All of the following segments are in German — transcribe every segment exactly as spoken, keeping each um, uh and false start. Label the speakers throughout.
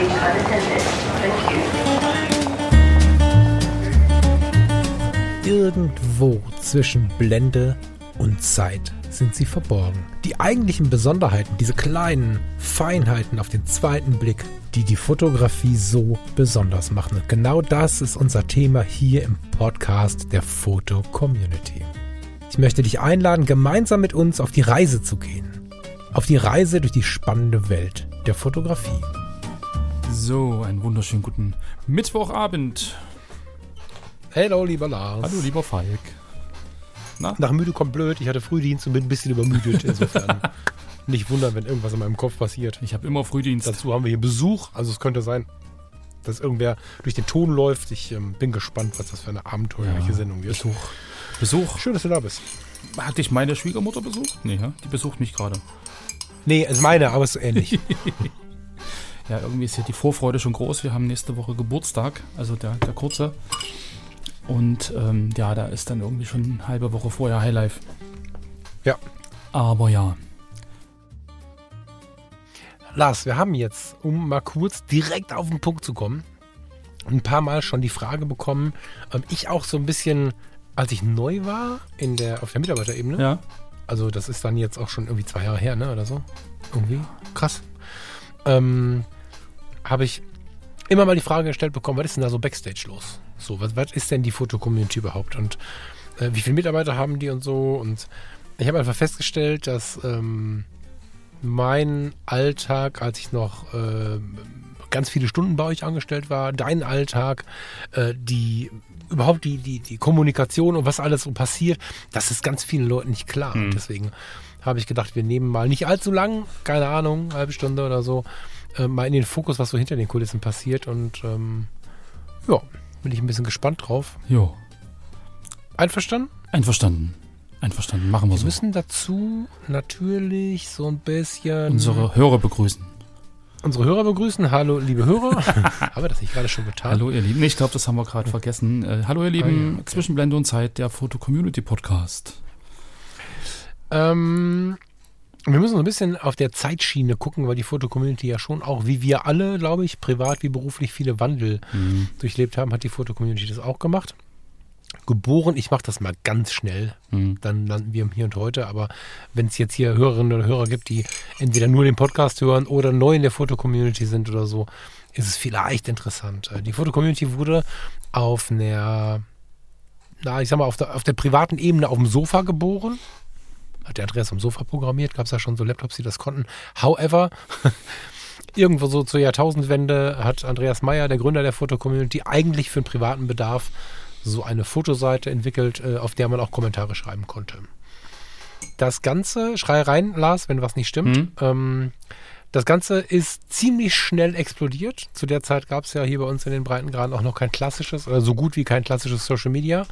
Speaker 1: being unattended. Thank you.
Speaker 2: Irgendwo zwischen Blende und Zeit sind sie verborgen. Die eigentlichen Besonderheiten, diese kleinen Feinheiten auf den zweiten Blick, die die Fotografie so besonders machen. Und genau das ist unser Thema hier im Podcast der Foto-Community. Ich möchte dich einladen, gemeinsam mit uns auf die Reise zu gehen. Auf die Reise durch die spannende Welt der Fotografie.
Speaker 3: So, einen wunderschönen guten Mittwochabend.
Speaker 2: Hallo, lieber Lars.
Speaker 3: Hallo, lieber Falk.
Speaker 2: Na? Nach müde kommt blöd. Ich hatte Frühdienst und bin ein bisschen übermüdet. Insofern nicht wundern, wenn irgendwas in meinem Kopf passiert.
Speaker 3: Ich habe immer Frühdienst.
Speaker 2: Dazu haben wir hier Besuch. Also es könnte sein, dass irgendwer durch den Ton läuft. Ich ähm, bin gespannt, was das für eine abenteuerliche ja, Sendung wird.
Speaker 3: Besuch. Besuch.
Speaker 2: Schön, dass du da bist.
Speaker 3: Hat dich meine Schwiegermutter besucht? Nee, ja? Die besucht mich gerade.
Speaker 2: Nee, ist meine, aber ist so ähnlich.
Speaker 3: Ja, irgendwie ist ja die Vorfreude schon groß. Wir haben nächste Woche Geburtstag, also der, der kurze. Und ähm, ja, da ist dann irgendwie schon eine halbe Woche vorher Highlife.
Speaker 2: Ja.
Speaker 3: Aber ja.
Speaker 2: Lars, wir haben jetzt, um mal kurz direkt auf den Punkt zu kommen, ein paar Mal schon die Frage bekommen, ähm, ich auch so ein bisschen, als ich neu war in der, auf der Mitarbeiterebene.
Speaker 3: Ja.
Speaker 2: Also das ist dann jetzt auch schon irgendwie zwei Jahre her, ne, oder so. Irgendwie. Krass. Ähm, habe ich immer mal die Frage gestellt bekommen, was ist denn da so Backstage los? So, was, was ist denn die Foto-Community überhaupt? Und äh, wie viele Mitarbeiter haben die und so? Und ich habe einfach festgestellt, dass ähm, mein Alltag, als ich noch äh, ganz viele Stunden bei euch angestellt war, dein Alltag, äh, die überhaupt die, die, die Kommunikation und was alles so passiert, das ist ganz vielen Leuten nicht klar. Mhm. Und deswegen habe ich gedacht, wir nehmen mal nicht allzu lang, keine Ahnung, eine halbe Stunde oder so, äh, mal in den Fokus, was so hinter den Kulissen passiert. Und ähm, ja, bin ich ein bisschen gespannt drauf.
Speaker 3: Jo.
Speaker 2: Einverstanden?
Speaker 3: Einverstanden. Einverstanden. Machen wir, wir so.
Speaker 2: Wir müssen dazu natürlich so ein bisschen
Speaker 3: unsere Hörer begrüßen.
Speaker 2: Unsere Hörer begrüßen. Hallo, liebe Hörer. Haben wir das nicht gerade schon getan?
Speaker 3: Hallo, ihr Lieben. Nee, ich glaube, das haben wir gerade vergessen. Äh, hallo, ihr Lieben. Ah, ja, okay. Zwischen Blende und Zeit, der Foto-Community-Podcast.
Speaker 2: Ähm, wir müssen so ein bisschen auf der Zeitschiene gucken, weil die Foto-Community ja schon auch, wie wir alle, glaube ich, privat wie beruflich viele Wandel mhm. durchlebt haben, hat die Foto-Community das auch gemacht. Geboren, ich mache das mal ganz schnell, mhm. dann landen wir im Hier und Heute, aber wenn es jetzt hier Hörerinnen oder Hörer gibt, die entweder nur den Podcast hören oder neu in der Foto-Community sind oder so, ist es vielleicht interessant. Die Foto-Community wurde auf einer, na, ich sag mal, auf der, auf der privaten Ebene auf dem Sofa geboren. Hat der Andreas am Sofa programmiert, gab es ja schon so Laptops, die das konnten. However, irgendwo so zur Jahrtausendwende hat Andreas Meyer, der Gründer der Foto-Community, eigentlich für den privaten Bedarf so eine Fotoseite entwickelt, auf der man auch Kommentare schreiben konnte. Das Ganze, schrei rein, Lars, wenn was nicht stimmt, mhm. ähm, das Ganze ist ziemlich schnell explodiert. Zu der Zeit gab es ja hier bei uns in den Breitengraden auch noch kein klassisches, oder so gut wie kein klassisches Social Media.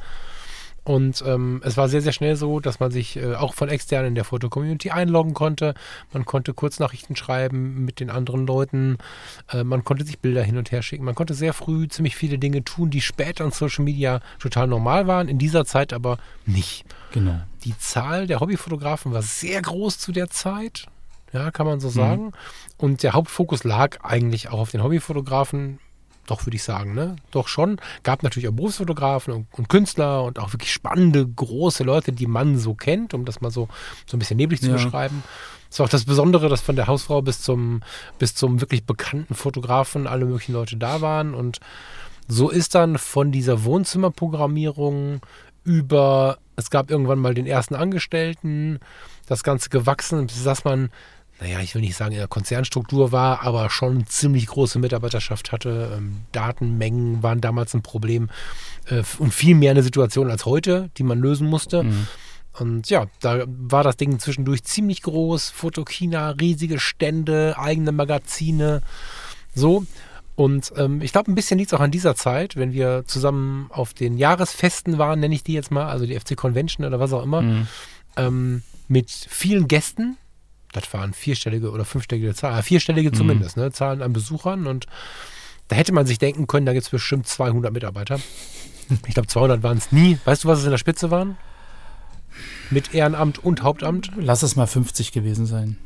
Speaker 2: Und ähm, es war sehr, sehr schnell so, dass man sich äh, auch von extern in der Foto-Community einloggen konnte. Man konnte Kurznachrichten schreiben mit den anderen Leuten. Äh, man konnte sich Bilder hin und her schicken. Man konnte sehr früh ziemlich viele Dinge tun, die später in Social Media total normal waren, in dieser Zeit aber nicht.
Speaker 3: Genau.
Speaker 2: Die Zahl der Hobbyfotografen war sehr groß zu der Zeit, ja, kann man so sagen. Mhm. Und der Hauptfokus lag eigentlich auch auf den Hobbyfotografen. Doch, würde ich sagen, ne? Doch schon. Gab natürlich auch Berufsfotografen und, und Künstler und auch wirklich spannende, große Leute, die man so kennt, um das mal so, so ein bisschen neblig zu ja. beschreiben. Das war auch das Besondere, dass von der Hausfrau bis zum, bis zum wirklich bekannten Fotografen alle möglichen Leute da waren. Und so ist dann von dieser Wohnzimmerprogrammierung über, es gab irgendwann mal den ersten Angestellten, das Ganze gewachsen, bis dass man, naja, ich will nicht sagen, in der Konzernstruktur war, aber schon eine ziemlich große Mitarbeiterschaft hatte. Ähm, Datenmengen waren damals ein Problem äh, und viel mehr eine Situation als heute, die man lösen musste. Mhm. Und ja, da war das Ding zwischendurch ziemlich groß. Fotokina, riesige Stände, eigene Magazine, so. Und ähm, ich glaube, ein bisschen liegt es auch an dieser Zeit, wenn wir zusammen auf den Jahresfesten waren, nenne ich die jetzt mal, also die F C Convention oder was auch immer, mhm. ähm, mit vielen Gästen. Das waren vierstellige oder fünfstellige Zahlen, vierstellige zumindest, mhm. ne, Zahlen an Besuchern. Und da hätte man sich denken können, da gibt es bestimmt zweihundert Mitarbeiter. Ich glaube, zweihundert waren es nie. Weißt du, was es in der Spitze waren? Mit Ehrenamt und Hauptamt?
Speaker 3: Lass es mal fünfzig gewesen sein.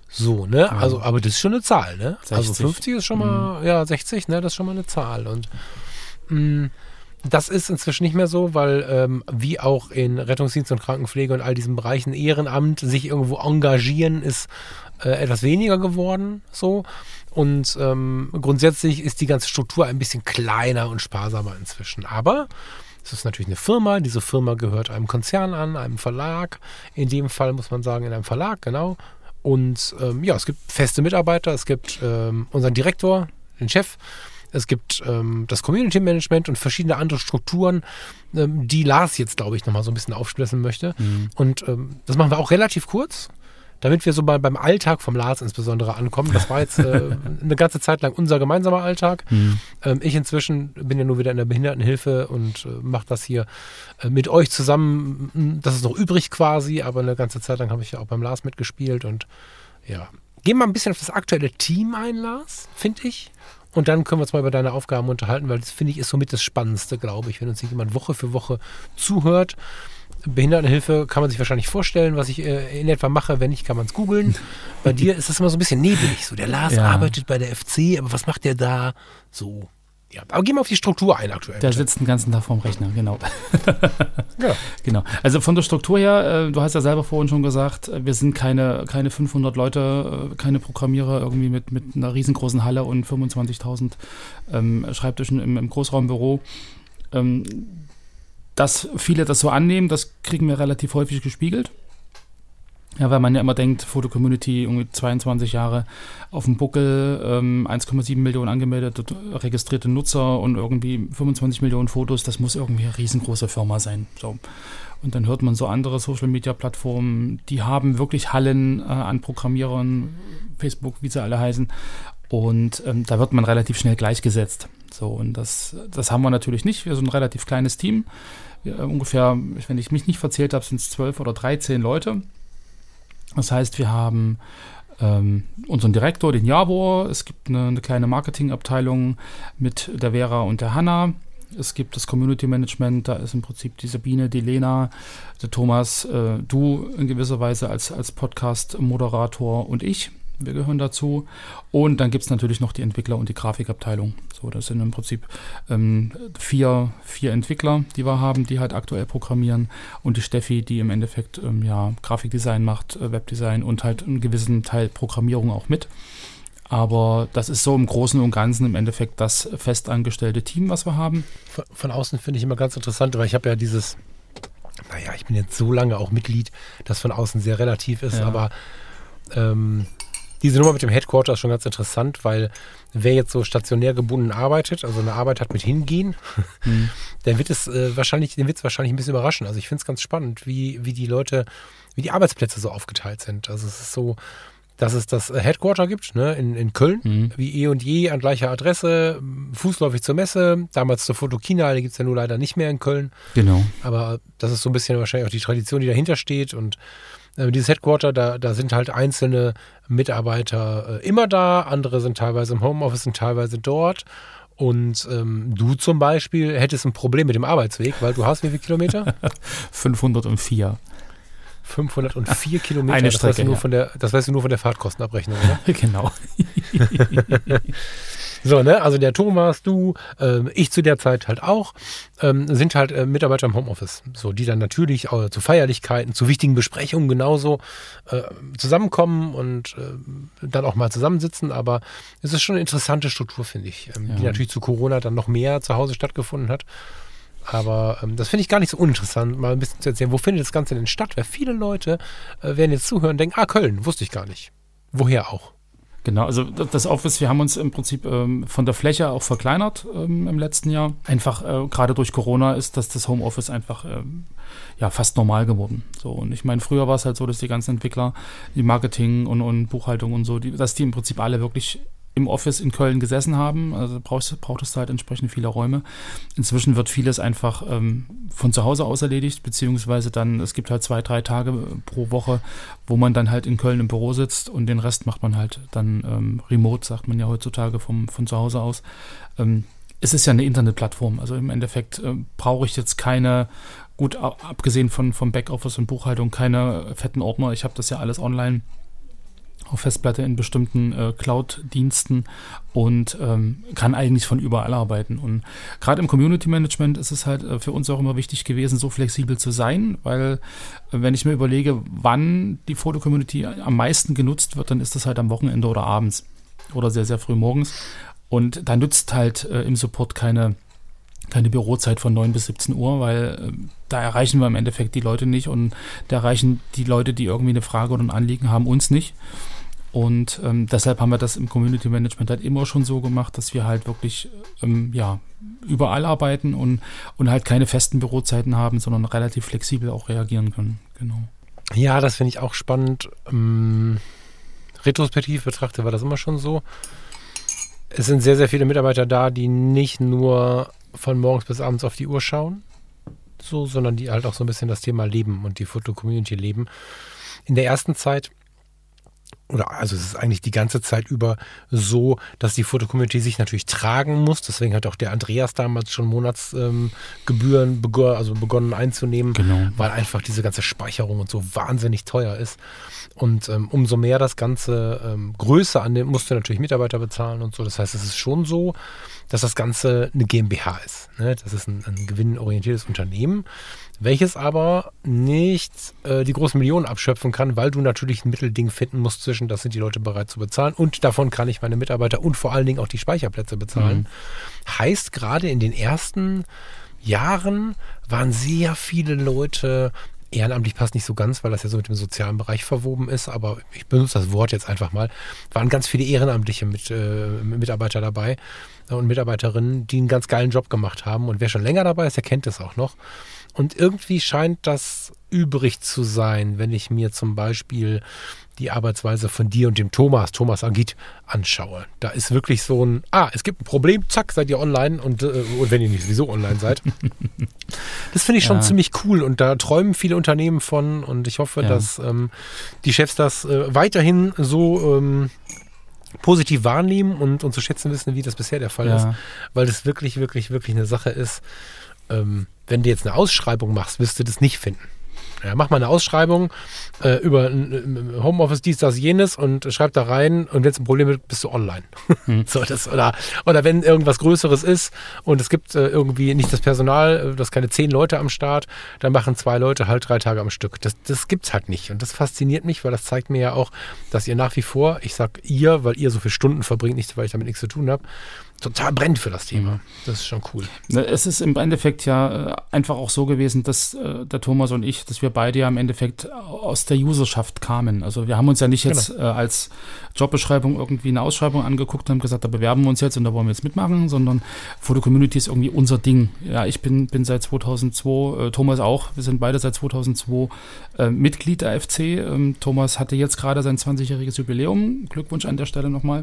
Speaker 2: So, ne? Ja. Also, aber das ist schon eine Zahl, ne? sechzig. Also fünfzig ist schon mal, mhm. ja, sechzig, ne? Das ist schon mal eine Zahl. Und mh, das ist inzwischen nicht mehr so, weil ähm, wie auch in Rettungsdienst und Krankenpflege und all diesen Bereichen Ehrenamt sich irgendwo engagieren, ist äh, etwas weniger geworden, so. Und ähm, grundsätzlich ist die ganze Struktur ein bisschen kleiner und sparsamer inzwischen. Aber es ist natürlich eine Firma. Diese Firma gehört einem Konzern an, einem Verlag. In dem Fall muss man sagen, in einem Verlag, genau. Und ähm, ja, es gibt feste Mitarbeiter. Es gibt ähm, unseren Direktor, den Chef. Es gibt ähm, das Community Management und verschiedene andere Strukturen, ähm, die Lars jetzt, glaube ich, nochmal so ein bisschen aufsplitten möchte. Mhm. Und ähm, das machen wir auch relativ kurz, damit wir so mal beim Alltag vom Lars insbesondere ankommen. Das war jetzt äh, eine ganze Zeit lang unser gemeinsamer Alltag. Mhm. Ähm, ich inzwischen bin ja nur wieder in der Behindertenhilfe und äh, mache das hier äh, mit euch zusammen. Das ist noch übrig quasi, aber eine ganze Zeit lang habe ich ja auch beim Lars mitgespielt. Und ja, gehen wir mal ein bisschen auf das aktuelle Team ein, Lars, finde ich. Und dann können wir uns mal über deine Aufgaben unterhalten, weil das, finde ich, ist somit das Spannendste, glaube ich, wenn uns jemand Woche für Woche zuhört. Behindertenhilfe kann man sich wahrscheinlich vorstellen, was ich äh, in etwa mache. Wenn nicht, kann man es googeln. Bei dir ist das immer so ein bisschen nebelig. So, der Lars ja. arbeitet bei der F C, aber was macht der da? So, ja. Aber gehen wir auf die Struktur ein aktuell.
Speaker 3: Der sitzt den ganzen Tag vorm Rechner, genau. ja. Genau. Also von der Struktur her, äh, du hast ja selber vorhin schon gesagt, wir sind keine, keine fünfhundert Leute, äh, keine Programmierer irgendwie mit, mit einer riesengroßen Halle und fünfundzwanzigtausend ähm, Schreibtischen im, im Großraumbüro. Ähm, Dass viele das so annehmen, das kriegen wir relativ häufig gespiegelt. Ja, weil man ja immer denkt, Foto-Community, irgendwie zweiundzwanzig Jahre auf dem Buckel, ähm, eins Komma sieben Millionen angemeldete, registrierte Nutzer und irgendwie fünfundzwanzig Millionen Fotos, das muss irgendwie eine riesengroße Firma sein. So. Und dann hört man so andere Social-Media-Plattformen, die haben wirklich Hallen äh, an Programmierern, Facebook, wie sie alle heißen. Und ähm, da wird man relativ schnell gleichgesetzt. So, und das, das haben wir natürlich nicht. Wir sind ein relativ kleines Team. Wir, ungefähr, wenn ich mich nicht verzählt habe, sind es zwölf oder dreizehn Leute. Das heißt, wir haben ähm, unseren Direktor, den Javor. Es gibt eine, eine kleine Marketingabteilung mit der Vera und der Hanna. Es gibt das Community Management, da ist im Prinzip die Sabine, die Lena, der Thomas, äh, du in gewisser Weise als, als Podcast-Moderator und ich. Wir gehören dazu. Und dann gibt es natürlich noch die Entwickler und die Grafikabteilung. So, das sind im Prinzip ähm, vier, vier Entwickler, die wir haben, die halt aktuell programmieren. Und die Steffi, die im Endeffekt ähm, ja, Grafikdesign macht, äh, Webdesign und halt einen gewissen Teil Programmierung auch mit. Aber das ist so im Großen und Ganzen im Endeffekt das festangestellte Team, was wir haben.
Speaker 2: Von, von außen finde ich immer ganz interessant, weil ich habe ja dieses, naja, ich bin jetzt so lange auch Mitglied, das von außen sehr relativ ist, ja. aber ähm, diese Nummer mit dem Headquarter ist schon ganz interessant, weil wer jetzt so stationär gebunden arbeitet, also eine Arbeit hat mit Hingehen, mhm. der wird es äh, wahrscheinlich, den wird es wahrscheinlich ein bisschen überraschen. Also ich finde es ganz spannend, wie, wie die Leute, wie die Arbeitsplätze so aufgeteilt sind. Also es ist so, dass es das Headquarter gibt, ne, in, in Köln, mhm. wie eh und je an gleicher Adresse, fußläufig zur Messe, damals zur Fotokina, die gibt es ja nur leider nicht mehr in Köln.
Speaker 3: Genau.
Speaker 2: Aber das ist so ein bisschen wahrscheinlich auch die Tradition, die dahinter steht. Und äh, dieses Headquarter, da, da sind halt einzelne Mitarbeiter äh, immer da, andere sind teilweise im Homeoffice und teilweise dort. Und ähm, du zum Beispiel hättest ein Problem mit dem Arbeitsweg, weil du hast wie viele Kilometer?
Speaker 3: fünfhundertvier.
Speaker 2: fünfhundertvier Kilometer,
Speaker 3: Eine
Speaker 2: das,
Speaker 3: Strecke,
Speaker 2: weißt du nur
Speaker 3: ja.
Speaker 2: von der, das weißt du nur von der Fahrtkostenabrechnung, oder?
Speaker 3: Genau.
Speaker 2: So, ne, also der Thomas, du, äh, ich zu der Zeit halt auch, ähm, sind halt äh, Mitarbeiter im Homeoffice. So, die dann natürlich äh, zu Feierlichkeiten, zu wichtigen Besprechungen genauso äh, zusammenkommen und äh, dann auch mal zusammensitzen. Aber es ist schon eine interessante Struktur, finde ich, ähm, ja. die natürlich zu Corona dann noch mehr zu Hause stattgefunden hat. Aber ähm, das finde ich gar nicht so uninteressant, mal ein bisschen zu erzählen, wo findet das Ganze denn statt? Weil viele Leute äh, werden jetzt zuhören und denken, ah, Köln, wusste ich gar nicht. Woher auch?
Speaker 3: Genau, also das Office, wir haben uns im Prinzip ähm, von der Fläche auch verkleinert ähm, im letzten Jahr. Einfach äh, gerade durch Corona ist dass das Homeoffice einfach ähm, ja, fast normal geworden. So, und ich meine, früher war es halt so, dass die ganzen Entwickler, die Marketing und, und Buchhaltung und so, die, dass die im Prinzip alle wirklich im Office in Köln gesessen haben. Also brauchst, brauchtest du halt entsprechend viele Räume. Inzwischen wird vieles einfach ähm, von zu Hause aus erledigt, beziehungsweise dann, es gibt halt zwei, drei Tage pro Woche, wo man dann halt in Köln im Büro sitzt und den Rest macht man halt dann ähm, remote, sagt man ja heutzutage vom, von zu Hause aus. Ähm, es ist ja eine Internetplattform, also im Endeffekt äh, brauche ich jetzt keine, gut, abgesehen von vom Backoffice und Buchhaltung, keine fetten Ordner. Ich habe das ja alles online. auf Festplatte in bestimmten äh, Cloud-Diensten und ähm, kann eigentlich von überall arbeiten. Und gerade im Community-Management ist es halt äh, für uns auch immer wichtig gewesen, so flexibel zu sein, weil äh, wenn ich mir überlege, wann die Foto-Community am meisten genutzt wird, dann ist das halt am Wochenende oder abends oder sehr, sehr früh morgens. Und da nützt halt äh, im Support keine keine Bürozeit von neun bis siebzehn Uhr, weil äh, da erreichen wir im Endeffekt die Leute nicht und da erreichen die Leute, die irgendwie eine Frage oder ein Anliegen haben, uns nicht. Und ähm, deshalb haben wir das im Community Management halt immer schon so gemacht, dass wir halt wirklich ähm, ja, überall arbeiten und, und halt keine festen Bürozeiten haben, sondern relativ flexibel auch reagieren können. Genau.
Speaker 2: Ja, das finde ich auch spannend. Ähm, retrospektiv betrachtet war das immer schon so. Es sind sehr, sehr viele Mitarbeiter da, die nicht nur von morgens bis abends auf die Uhr schauen, so, sondern die halt auch so ein bisschen das Thema leben und die Foto-Community leben. In der ersten Zeit, oder also es ist eigentlich die ganze Zeit über so, dass die Foto-Community sich natürlich tragen muss. Deswegen hat auch der Andreas damals schon Monatsgebühren ähm, begor- also begonnen einzunehmen,
Speaker 3: genau.
Speaker 2: Weil einfach diese ganze Speicherung und so wahnsinnig teuer ist. Und ähm, umso mehr das Ganze ähm, größer annimmt, musst du natürlich Mitarbeiter bezahlen und so. Das heißt, es ist schon so, dass das Ganze eine GmbH ist. Ne? Das ist ein, ein gewinnorientiertes Unternehmen, welches aber nicht äh, die großen Millionen abschöpfen kann, weil du natürlich ein Mittelding finden musst zwischen, das sind die Leute bereit zu bezahlen und davon kann ich meine Mitarbeiter und vor allen Dingen auch die Speicherplätze bezahlen. Mhm. Heißt, gerade in den ersten Jahren waren sehr viele Leute, ehrenamtlich passt nicht so ganz, weil das ja so mit dem sozialen Bereich verwoben ist, aber ich benutze das Wort jetzt einfach mal, waren ganz viele ehrenamtliche mit, äh, Mitarbeiter dabei und Mitarbeiterinnen, die einen ganz geilen Job gemacht haben und wer schon länger dabei ist, der kennt das auch noch. Und irgendwie scheint das übrig zu sein, wenn ich mir zum Beispiel die Arbeitsweise von dir und dem Thomas, Thomas Agit, anschaue. Da ist wirklich so ein, ah, es gibt ein Problem, zack, seid ihr online und, äh, und wenn ihr nicht sowieso online seid. Das finde ich schon ja. ziemlich cool und da träumen viele Unternehmen von und ich hoffe, ja. dass ähm, die Chefs das äh, weiterhin so ähm, positiv wahrnehmen und, und zu schätzen wissen, wie das bisher der Fall
Speaker 3: ja.
Speaker 2: ist, weil das wirklich, wirklich, wirklich eine Sache ist, ähm, wenn du jetzt eine Ausschreibung machst, wirst du das nicht finden. Ja, mach mal eine Ausschreibung äh, über äh, Homeoffice, dies, das, jenes und schreib da rein und wenn es ein Problem ist, bist du online. Hm. so, das, oder, oder wenn irgendwas Größeres ist und es gibt äh, irgendwie nicht das Personal, das keine zehn Leute am Start, dann machen zwei Leute halt drei Tage am Stück. Das, das gibt's halt nicht und das fasziniert mich, weil das zeigt mir ja auch, dass ihr nach wie vor, ich sag ihr, weil ihr so viele Stunden verbringt, nicht weil ich damit nichts zu tun habe, total brennt für das Thema. Das ist schon cool.
Speaker 3: Es ist im Endeffekt ja einfach auch so gewesen, dass äh, der Thomas und ich, dass wir beide ja im Endeffekt aus der Userschaft kamen. Also wir haben uns ja nicht jetzt genau. äh, als Jobbeschreibung irgendwie eine Ausschreibung angeguckt und haben gesagt, da bewerben wir uns jetzt und da wollen wir jetzt mitmachen, sondern Foto-Community ist irgendwie unser Ding. Ja, ich bin, bin seit zweitausendzwei, äh, Thomas auch, wir sind beide seit zweitausendzwei äh, Mitglied der F C. Ähm, Thomas hatte jetzt gerade sein zwanzigjähriges Jubiläum. Glückwunsch an der Stelle nochmal.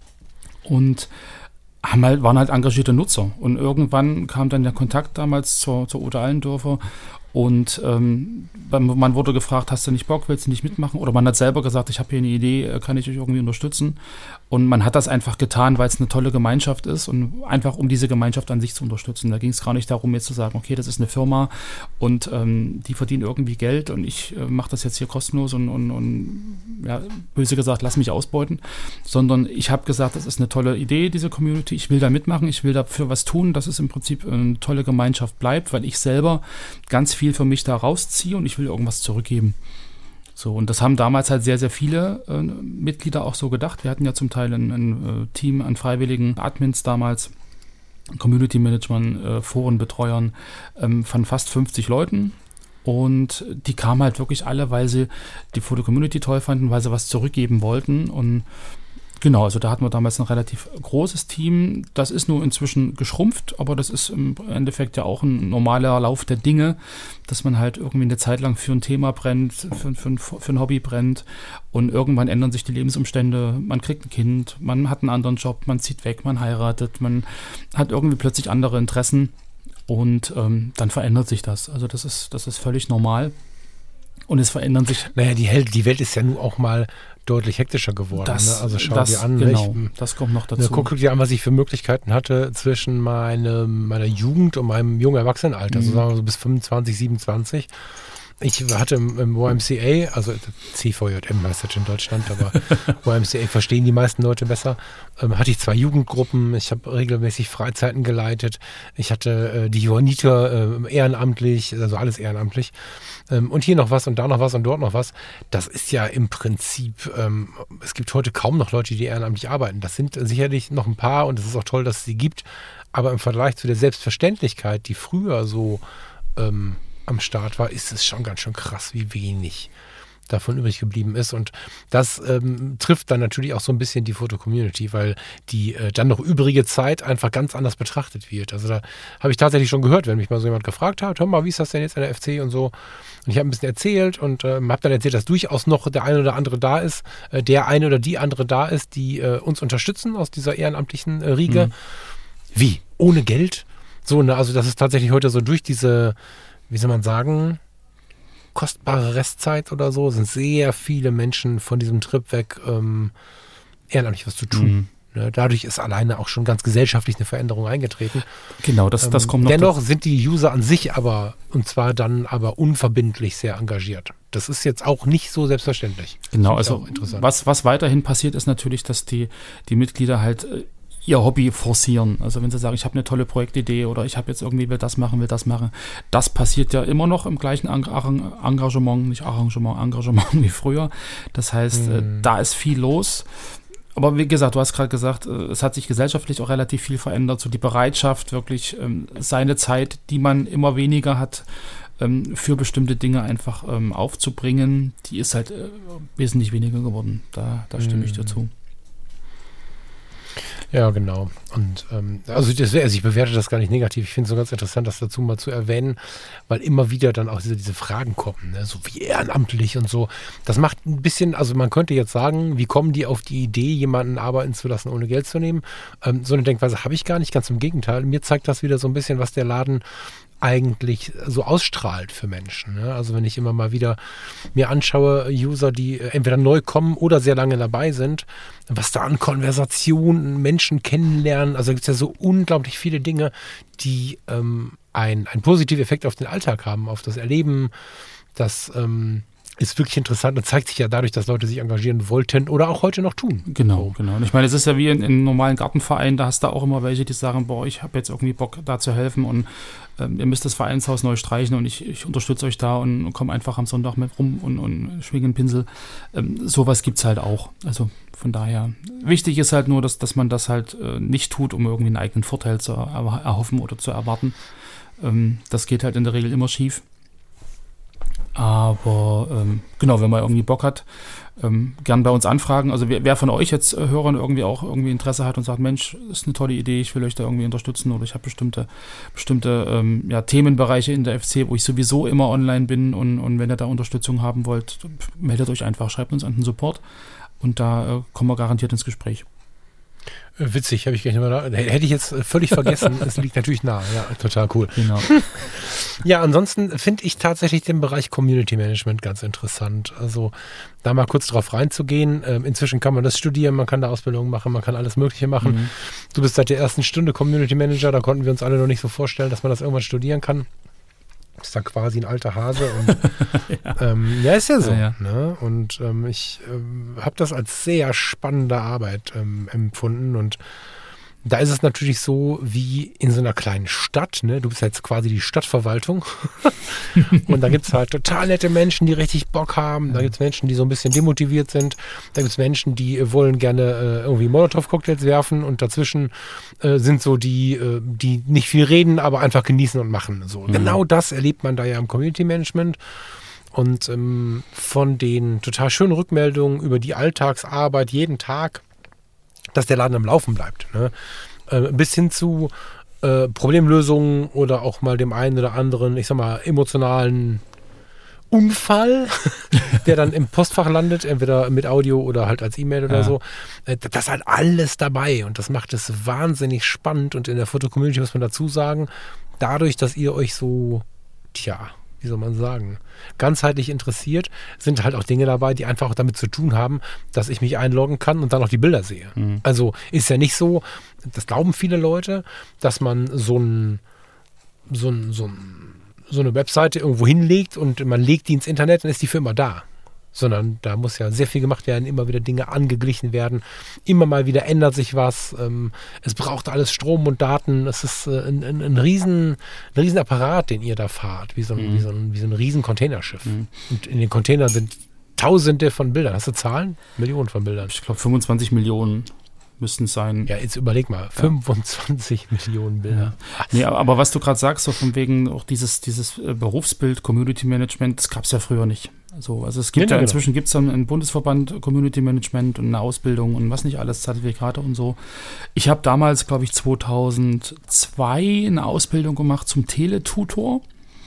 Speaker 3: Und haben halt, waren halt engagierte Nutzer. Und irgendwann kam dann der Kontakt damals zur, zur Ute Allendorfer und ähm, man wurde gefragt, hast du nicht Bock, willst du nicht mitmachen? Oder man hat selber gesagt, ich habe hier eine Idee, kann ich euch irgendwie unterstützen? Und man hat das einfach getan, weil es eine tolle Gemeinschaft ist und einfach um diese Gemeinschaft an sich zu unterstützen. Da ging es gar nicht darum, jetzt zu sagen, okay, das ist eine Firma und ähm, die verdienen irgendwie Geld und ich äh, mache das jetzt hier kostenlos und, und, und ja, böse gesagt, lass mich ausbeuten, sondern ich habe gesagt, das ist eine tolle Idee, diese Community, ich will da mitmachen, ich will dafür was tun, dass es im Prinzip eine tolle Gemeinschaft bleibt, weil ich selber ganz viel für mich da rausziehe und ich will irgendwas zurückgeben. So, und das haben damals halt sehr, sehr viele äh, Mitglieder auch so gedacht. Wir hatten ja zum Teil ein, ein äh, Team an freiwilligen Admins damals, Community Management, äh, Forenbetreuern ähm, von fast fünfzig Leuten. Und die kamen halt wirklich alle, weil sie die Foto-Community toll fanden, weil sie was zurückgeben wollten. Und genau, also da hatten wir damals ein relativ großes Team. Das ist nur inzwischen geschrumpft, aber das ist im Endeffekt ja auch ein normaler Lauf der Dinge, dass man halt irgendwie eine Zeit lang für ein Thema brennt, für, für, ein, für ein Hobby brennt und irgendwann ändern sich die Lebensumstände. Man kriegt ein Kind, man hat einen anderen Job, man zieht weg, man heiratet, man hat irgendwie plötzlich andere Interessen und ähm, dann verändert sich das. Also das ist, das ist völlig normal. Und es verändern sich.
Speaker 2: Naja, die, Hel- die Welt ist ja nun auch mal deutlich hektischer geworden.
Speaker 3: Das,
Speaker 2: ne? Also schau
Speaker 3: das,
Speaker 2: dir an.
Speaker 3: Genau,
Speaker 2: ich,
Speaker 3: das kommt noch dazu.
Speaker 2: Ne, guck dir an, was ich für Möglichkeiten hatte zwischen meine, meiner Jugend und meinem jungen Erwachsenenalter, mhm. also sagen wir so bis fünfundzwanzig, siebenundzwanzig. Ich hatte im Y M C A, also C V J M heißt das in Deutschland, aber Y M C A verstehen die meisten Leute besser, ähm, hatte ich zwei Jugendgruppen, ich habe regelmäßig Freizeiten geleitet, ich hatte äh, die Johanniter äh, ehrenamtlich, also alles ehrenamtlich ähm, und hier noch was und da noch was und dort noch was. Das ist ja im Prinzip, ähm, es gibt heute kaum noch Leute, die ehrenamtlich arbeiten. Das sind sicherlich noch ein paar und es ist auch toll, dass es sie gibt, aber im Vergleich zu der Selbstverständlichkeit, die früher so ähm, am Start war, ist es schon ganz schön krass, wie wenig davon übrig geblieben ist. Und das ähm, trifft dann natürlich auch so ein bisschen die Foto-Community, weil die äh, dann noch übrige Zeit einfach ganz anders betrachtet wird. Also da habe ich tatsächlich schon gehört, wenn mich mal so jemand gefragt hat, hör mal, wie ist das denn jetzt in der F C und so. Und ich habe ein bisschen erzählt und äh, habe dann erzählt, dass durchaus noch der eine oder andere da ist, äh, der eine oder die andere da ist, die äh, uns unterstützen aus dieser ehrenamtlichen äh, Riege. Mhm. Wie? Ohne Geld? So, ne? Also das ist tatsächlich heute so durch diese, wie soll man sagen, kostbare Restzeit oder so, sind sehr viele Menschen von diesem Trip weg, ähm, ehrenamtlich was zu tun. Mhm. Ne? Dadurch ist alleine auch schon ganz gesellschaftlich eine Veränderung eingetreten.
Speaker 3: Genau, das, das
Speaker 2: ähm,
Speaker 3: kommt noch.
Speaker 2: Dennoch sind die User an sich aber, und zwar dann aber unverbindlich sehr engagiert. Das ist jetzt auch nicht so selbstverständlich.
Speaker 3: Genau, also was, was weiterhin passiert, ist natürlich, dass die, die Mitglieder halt ihr Hobby forcieren. Also wenn sie sagen, ich habe eine tolle Projektidee oder ich habe jetzt irgendwie, will das machen, will das machen. Das passiert ja immer noch im gleichen Engagement, nicht Arrangement, Engagement wie früher. Das heißt, hm. da ist viel los. Aber wie gesagt, du hast gerade gesagt, es hat sich gesellschaftlich auch relativ viel verändert. So die Bereitschaft, wirklich seine Zeit, die man immer weniger hat, für bestimmte Dinge einfach aufzubringen, die ist halt wesentlich weniger geworden. Da, da stimme hm. ich dir zu.
Speaker 2: Ja, genau. Und ähm, also, das, also ich bewerte das gar nicht negativ. Ich finde es so ganz interessant, das dazu mal zu erwähnen, weil immer wieder dann auch diese, diese Fragen kommen, ne? So wie ehrenamtlich und so. Das macht ein bisschen, also man könnte jetzt sagen, wie kommen die auf die Idee, jemanden arbeiten zu lassen, ohne Geld zu nehmen? Ähm, so eine Denkweise habe ich gar nicht, ganz im Gegenteil. Mir zeigt das wieder so ein bisschen, was der Laden eigentlich so ausstrahlt für Menschen. Ne? Also wenn ich immer mal wieder mir anschaue, User, die entweder neu kommen oder sehr lange dabei sind, was da an Konversationen, Menschen kennenlernen, also gibt es ja so unglaublich viele Dinge, die ähm, ein, einen positiven Effekt auf den Alltag haben, auf das Erleben. Das ähm, ist wirklich interessant und zeigt sich ja dadurch, dass Leute sich engagieren wollten oder auch heute noch tun.
Speaker 3: Genau, so. genau. Und ich meine, es ist ja wie in, in einem normalen Gartenverein, da hast du auch immer welche, die sagen, boah, ich habe jetzt irgendwie Bock, da zu helfen und ähm, ihr müsst das Vereinshaus neu streichen und ich, ich unterstütze euch da und, und komme einfach am Sonntag mit rum und, und schwinge einen Pinsel. Ähm, sowas gibt es halt auch. Also von daher, wichtig ist halt nur, dass, dass man das halt äh, nicht tut, um irgendwie einen eigenen Vorteil zu er- erhoffen oder zu erwarten. Ähm, das geht halt in der Regel immer schief. Aber ähm, genau, wenn man irgendwie Bock hat, ähm, gern bei uns anfragen. Also wer, wer von euch jetzt äh, Hörern irgendwie auch irgendwie Interesse hat und sagt, Mensch, ist eine tolle Idee, ich will euch da irgendwie unterstützen oder ich habe bestimmte, bestimmte ähm, ja, Themenbereiche in der F C, wo ich sowieso immer online bin und, und wenn ihr da Unterstützung haben wollt, meldet euch einfach, schreibt uns an den Support und da äh, kommen wir garantiert ins Gespräch.
Speaker 2: Witzig, habe ich gar nicht mehr da. Hätte ich jetzt völlig vergessen. Es liegt natürlich nah. Ja, total cool.
Speaker 3: Genau.
Speaker 2: Ja, ansonsten finde ich tatsächlich den Bereich Community Management ganz interessant. Also da mal kurz drauf reinzugehen. Ähm, inzwischen kann man das studieren, man kann da Ausbildungen machen, man kann alles Mögliche machen. Mhm. Du bist seit der ersten Stunde Community Manager, da konnten wir uns alle noch nicht so vorstellen, dass man das irgendwann studieren kann. Ist dann quasi ein alter Hase. Und, ja. Ähm, ja, ist ja so. Ja, ja. Ne? Und ähm, ich ähm, habe das als sehr spannende Arbeit ähm, empfunden. Und da ist es natürlich so wie in so einer kleinen Stadt. Ne? Du bist jetzt quasi die Stadtverwaltung. Und da gibt es halt total nette Menschen, die richtig Bock haben. Da gibt es Menschen, die so ein bisschen demotiviert sind. Da gibt es Menschen, die äh, wollen gerne äh, irgendwie Molotow-Cocktails werfen. Und dazwischen äh, sind so die, äh, die nicht viel reden, aber einfach genießen und machen. So. Mhm. Genau das erlebt man da ja im Community Management. Und ähm, von den total schönen Rückmeldungen über die Alltagsarbeit jeden Tag, dass der Laden am Laufen bleibt. Ne? Äh, bis hin zu äh, Problemlösungen oder auch mal dem einen oder anderen, ich sag mal, emotionalen Unfall, der dann im Postfach landet, entweder mit Audio oder halt als E-Mail oder ja. so. Äh, das ist halt alles dabei und das macht es wahnsinnig spannend. Und in der Foto-Community muss man dazu sagen, dadurch, dass ihr euch so, tja, wie soll man sagen, ganzheitlich interessiert, sind halt auch Dinge dabei, die einfach auch damit zu tun haben, dass ich mich einloggen kann und dann auch die Bilder sehe. Mhm. Also ist ja nicht so, das glauben viele Leute, dass man so ein, so ein, so ein so eine Webseite irgendwo hinlegt und man legt die ins Internet, dann ist die für immer da. Sondern da muss ja sehr viel gemacht werden, immer wieder Dinge angeglichen werden, immer mal wieder ändert sich was. Ähm, es braucht alles Strom und Daten. Es ist äh, ein, ein, ein, riesen, ein riesen Apparat, den ihr da fahrt, wie so ein, mhm. wie so ein, wie so ein riesen Containerschiff. Mhm. Und in den Containern sind Tausende von Bildern. Hast du Zahlen? Millionen von Bildern.
Speaker 3: Ich glaube fünfundzwanzig Millionen müssten es sein.
Speaker 2: Ja, jetzt überleg mal, ja. fünfundzwanzig Millionen Bilder.
Speaker 3: Ja. Nee, aber was du gerade sagst, so von wegen auch dieses, dieses Berufsbild, Community Management, das gab es ja früher nicht. Also, also es gibt ja, ja inzwischen gibt es dann einen Bundesverband Community Management und eine Ausbildung und was nicht alles, Zertifikate und so. Ich habe damals, glaube ich, zweitausendzwei eine Ausbildung gemacht zum Teletutor.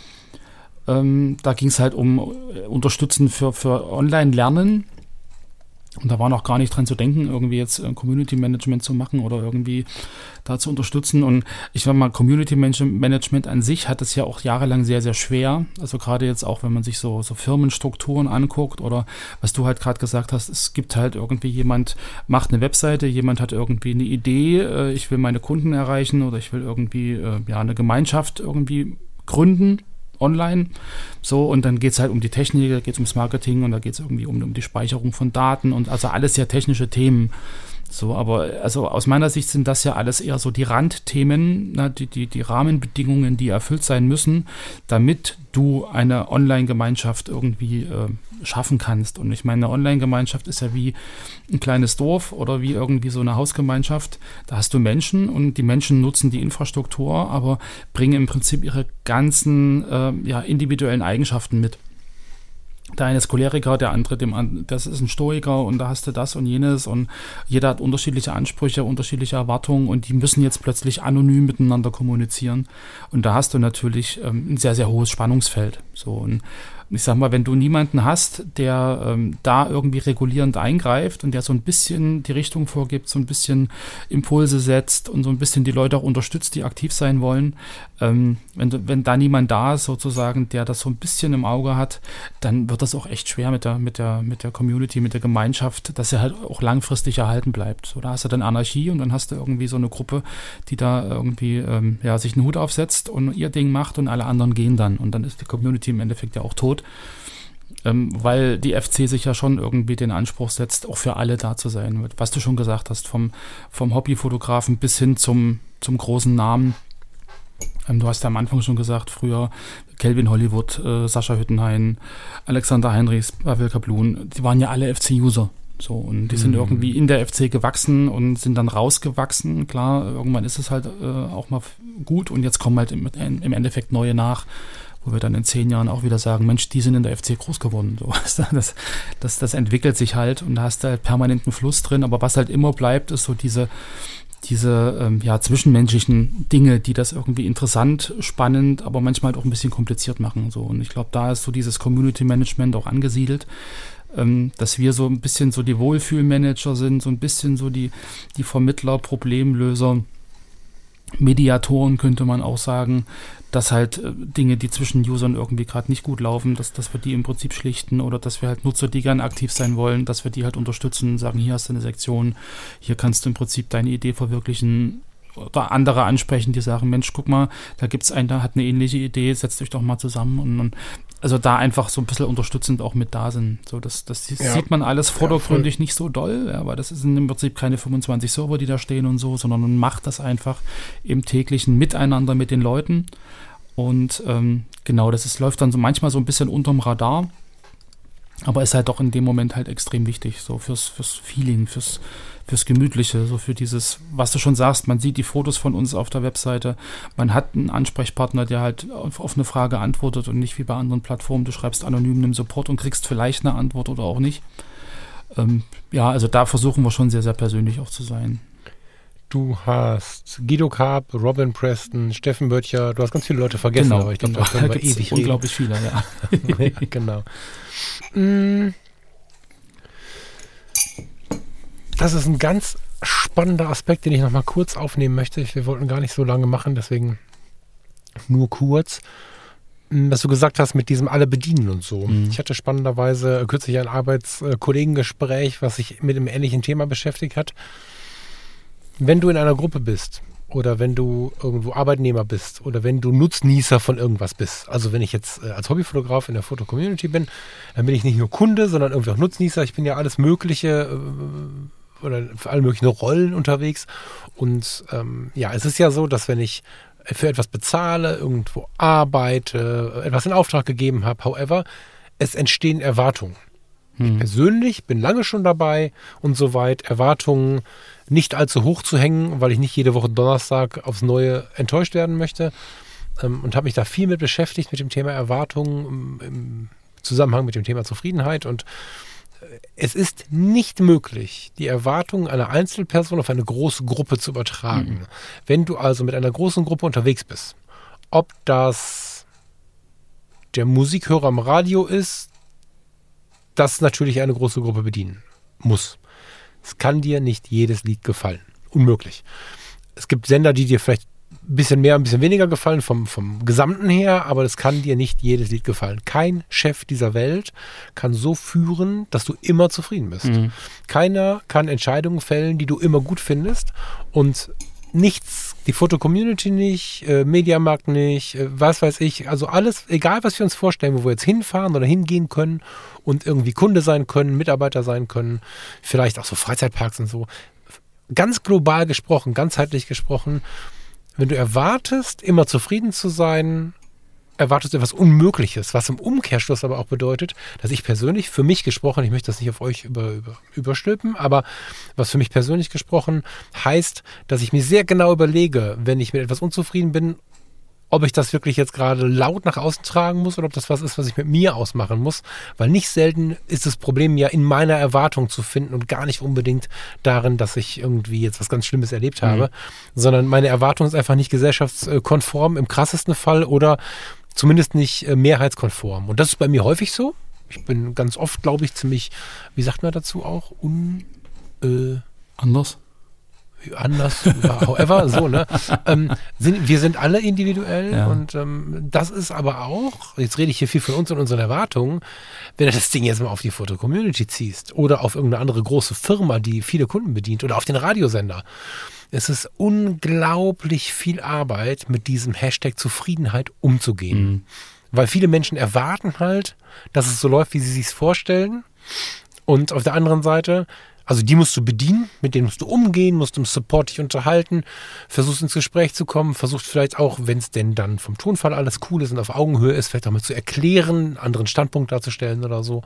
Speaker 3: Ähm, da ging es halt um Unterstützen für, für Online-Lernen. Und da war noch gar nicht dran zu denken, irgendwie jetzt Community Management zu machen oder irgendwie da zu unterstützen. Und ich sag mal, Community Management an sich hat es ja auch jahrelang sehr, sehr schwer. Also gerade jetzt auch, wenn man sich so, so Firmenstrukturen anguckt oder was du halt gerade gesagt hast, es gibt halt irgendwie jemand, macht eine Webseite, jemand hat irgendwie eine Idee, ich will meine Kunden erreichen oder ich will irgendwie ja eine Gemeinschaft irgendwie gründen. Online, so, und dann geht es halt um die Technik, da geht es ums Marketing und da geht es irgendwie um, um die Speicherung von Daten und also alles sehr technische Themen. So, aber also aus meiner Sicht sind das ja alles eher so die Randthemen, na, die, die, die Rahmenbedingungen, die erfüllt sein müssen, damit du eine Online-Gemeinschaft irgendwie äh, schaffen kannst. Und ich meine, eine Online-Gemeinschaft ist ja wie ein kleines Dorf oder wie irgendwie so eine Hausgemeinschaft. Da hast du Menschen und die Menschen nutzen die Infrastruktur, aber bringen im Prinzip ihre ganzen äh, ja, individuellen Eigenschaften mit. Der eine ist Choleriker, der andere, dem, das ist ein Stoiker und da hast du das und jenes und jeder hat unterschiedliche Ansprüche, unterschiedliche Erwartungen und die müssen jetzt plötzlich anonym miteinander kommunizieren und da hast du natürlich ähm, ein sehr, sehr hohes Spannungsfeld. So, und ich sag mal, wenn du niemanden hast, der ähm, da irgendwie regulierend eingreift und der so ein bisschen die Richtung vorgibt, so ein bisschen Impulse setzt und so ein bisschen die Leute auch unterstützt, die aktiv sein wollen, ähm, wenn, wenn da niemand da ist sozusagen, der das so ein bisschen im Auge hat, dann wird das auch echt schwer mit der, mit der, mit der Community, mit der Gemeinschaft, dass er halt auch langfristig erhalten bleibt. So, da hast du dann Anarchie und dann hast du irgendwie so eine Gruppe, die da irgendwie ähm, ja, sich einen Hut aufsetzt und ihr Ding macht und alle anderen gehen dann und dann ist die Community im Endeffekt ja auch tot. Ähm, weil die F C sich ja schon irgendwie den Anspruch setzt, auch für alle da zu sein. Was du schon gesagt hast, vom, vom Hobbyfotografen bis hin zum, zum großen Namen. Ähm, du hast ja am Anfang schon gesagt, früher Kelvin Hollywood, äh, Sascha Hüttenhain, Alexander Heinrichs, Pavel Kaplun, die waren ja alle F C-User. So, und die sind mhm. irgendwie in der F C gewachsen und sind dann rausgewachsen. Klar, irgendwann ist es halt äh, auch mal gut und jetzt kommen halt im, im Endeffekt neue nach, wo wir dann in zehn Jahren auch wieder sagen, Mensch, die sind in der F C groß geworden. So, das, das, das entwickelt sich halt und da hast du halt permanenten Fluss drin, aber was halt immer bleibt, ist so diese, diese ähm, ja, zwischenmenschlichen Dinge, die das irgendwie interessant, spannend, aber manchmal halt auch ein bisschen kompliziert machen. So. Und ich glaube, da ist so dieses Community Management auch angesiedelt, ähm, dass wir so ein bisschen so die Wohlfühlmanager sind, so ein bisschen so die, die Vermittler, Problemlöser, Mediatoren könnte man auch sagen, dass halt äh, Dinge, die zwischen Usern irgendwie gerade nicht gut laufen, dass, dass wir die im Prinzip schlichten oder dass wir halt Nutzer, die gerne aktiv sein wollen, dass wir die halt unterstützen, sagen, hier hast du eine Sektion, hier kannst du im Prinzip deine Idee verwirklichen oder andere ansprechen, die sagen, Mensch, guck mal, da gibt es einen, der hat eine ähnliche Idee, setzt euch doch mal zusammen und, und also da einfach so ein bisschen unterstützend auch mit da sind. So, das, das ja. sieht man alles vordergründig ja, nicht so doll, ja, aber das sind im Prinzip keine fünfundzwanzig Server, die da stehen und so, sondern man macht das einfach im täglichen Miteinander mit den Leuten. Und ähm, genau, das ist, läuft dann so manchmal so ein bisschen unterm Radar, aber ist halt doch in dem Moment halt extrem wichtig, so fürs, fürs Feeling, fürs, fürs Gemütliche, so für dieses, was du schon sagst, man sieht die Fotos von uns auf der Webseite, man hat einen Ansprechpartner, der halt auf, auf eine Frage antwortet und nicht wie bei anderen Plattformen, du schreibst anonym im Support und kriegst vielleicht eine Antwort oder auch nicht. Ähm, ja, also da versuchen wir schon sehr, sehr persönlich auch zu sein.
Speaker 2: Du hast Guido Karp, Robin Preston, Steffen Böttcher, du hast ganz viele Leute vergessen,
Speaker 3: genau,
Speaker 2: aber ich glaube,
Speaker 3: genau.
Speaker 2: da können
Speaker 3: da
Speaker 2: wir ewig
Speaker 3: unglaublich reden. Unglaublich viele, ja.
Speaker 2: Ja, genau. Das ist ein ganz spannender Aspekt, den ich noch mal kurz aufnehmen möchte. Wir wollten gar nicht so lange machen, deswegen nur kurz. Was du gesagt hast mit diesem alle bedienen und so. Mhm. Ich hatte spannenderweise kürzlich ein Arbeitskollegengespräch, was sich mit einem ähnlichen Thema beschäftigt hat. Wenn du in einer Gruppe bist oder wenn du irgendwo Arbeitnehmer bist oder wenn du Nutznießer von irgendwas bist. Also wenn ich jetzt äh, als Hobbyfotograf in der Foto-Community bin, dann bin ich nicht nur Kunde, sondern irgendwie auch Nutznießer. Ich bin ja alles Mögliche äh, oder für alle möglichen Rollen unterwegs. Und ähm, ja, es ist ja so, dass wenn ich für etwas bezahle, irgendwo arbeite, etwas in Auftrag gegeben habe, however, es entstehen Erwartungen. Ich persönlich bin lange schon dabei und soweit Erwartungen nicht allzu hoch zu hängen, weil ich nicht jede Woche Donnerstag aufs Neue enttäuscht werden möchte, ähm, und habe mich da viel mit beschäftigt mit dem Thema Erwartungen im, im Zusammenhang mit dem Thema Zufriedenheit, und es ist nicht möglich, die Erwartungen einer Einzelperson auf eine große Gruppe zu übertragen. Mhm. Wenn du also mit einer großen Gruppe unterwegs bist, ob das der Musikhörer am Radio ist, das natürlich eine große Gruppe bedienen muss. Es kann dir nicht jedes Lied gefallen. Unmöglich. Es gibt Sender, die dir vielleicht ein bisschen mehr, ein bisschen weniger gefallen vom, vom Gesamten her, aber es kann dir nicht jedes Lied gefallen. Kein Chef dieser Welt kann so führen, dass du immer zufrieden bist. Mhm. Keiner kann Entscheidungen fällen, die du immer gut findest, und nichts, die Foto-Community nicht, äh, Mediamarkt nicht, äh, was weiß ich, also alles, egal was wir uns vorstellen, wo wir jetzt hinfahren oder hingehen können und irgendwie Kunde sein können, Mitarbeiter sein können, vielleicht auch so Freizeitparks und so. Ganz global gesprochen, ganzheitlich gesprochen, wenn du erwartest, immer zufrieden zu sein, erwartest du etwas Unmögliches, was im Umkehrschluss aber auch bedeutet, dass ich persönlich, für mich gesprochen, ich möchte das nicht auf euch über, über, überstülpen, aber was für mich persönlich gesprochen heißt, dass ich mir sehr genau überlege, wenn ich mit etwas unzufrieden bin, ob ich das wirklich jetzt gerade laut nach außen tragen muss oder ob das was ist, was ich mit mir ausmachen muss, weil nicht selten ist das Problem ja in meiner Erwartung zu finden und gar nicht unbedingt darin, dass ich irgendwie jetzt was ganz Schlimmes erlebt habe, mhm. sondern meine Erwartung ist einfach nicht gesellschaftskonform im krassesten Fall oder zumindest nicht äh, mehrheitskonform. Und das ist bei mir häufig so. Ich bin ganz oft, glaube ich, ziemlich, wie sagt man dazu auch, un... Äh,
Speaker 3: Anders?
Speaker 2: Anders, however, so, ne? Ähm, sind, wir sind alle individuell, ja. Und ähm, das ist aber auch, jetzt rede ich hier viel von uns und unseren Erwartungen, wenn du das Ding jetzt mal auf die Foto-Community ziehst oder auf irgendeine andere große Firma, die viele Kunden bedient, oder auf den Radiosender. Es ist unglaublich viel Arbeit, mit diesem Hashtag Zufriedenheit umzugehen. Mhm. Weil viele Menschen erwarten halt, dass es so läuft, wie sie sich es vorstellen. Und auf der anderen Seite, also die musst du bedienen, mit denen musst du umgehen, musst im Support dich unterhalten, versuchst ins Gespräch zu kommen, versuchst vielleicht auch, wenn es denn dann vom Tonfall alles cool ist und auf Augenhöhe ist, vielleicht auch mal zu erklären, einen anderen Standpunkt darzustellen oder so.